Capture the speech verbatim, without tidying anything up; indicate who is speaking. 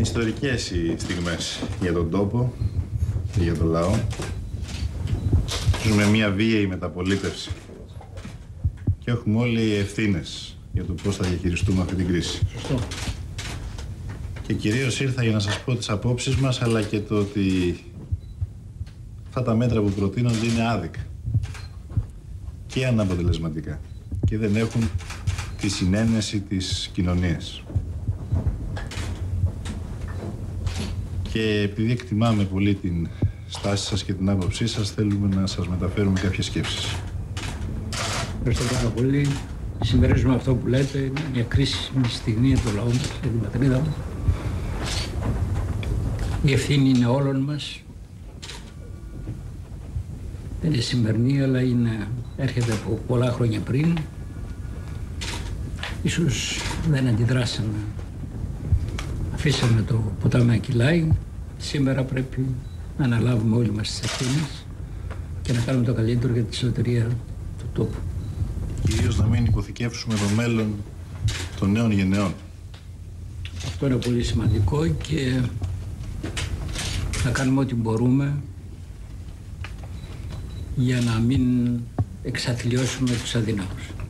Speaker 1: Είναι ιστορικές οι στιγμές για τον τόπο και για τον λαό. Ζούμε μια βίαιη μεταπολίτευση και έχουμε όλοι ευθύνες για το πώς θα διαχειριστούμε αυτή την κρίση.
Speaker 2: Σωστό.
Speaker 1: Και κυρίως ήρθα για να σας πω τις απόψεις μας, αλλά και το ότι αυτά τα μέτρα που προτείνονται είναι άδικα και αναποτελεσματικά και δεν έχουν τη συνένεση της κοινωνίας. Και επειδή εκτιμάμε πολύ την στάση σας και την άποψή σας, θέλουμε να σας μεταφέρουμε κάποιες σκέψεις.
Speaker 2: Ευχαριστώ πάρα πολύ. Συμμερίζουμε αυτό που λέτε. Είναι μια κρίσιμη στιγμή για το λαό μας, για την πατρίδα μας. Η ευθύνη είναι όλων μας. Δεν είναι σημερινή, αλλά είναι, έρχεται από πολλά χρόνια πριν. Ίσως δεν αντιδράσαμε. Αφήσαμε το ποτάμι να κυλάει. Σήμερα πρέπει να αναλάβουμε όλοι μας τις ευθύνες και να κάνουμε το καλύτερο για τη σωτηρία του τόπου.
Speaker 1: Κυρίως να μην υποθηκεύσουμε το μέλλον των νέων γενεών.
Speaker 2: Αυτό είναι πολύ σημαντικό και να κάνουμε ό,τι μπορούμε για να μην εξαθλιώσουμε τους αδύναμους.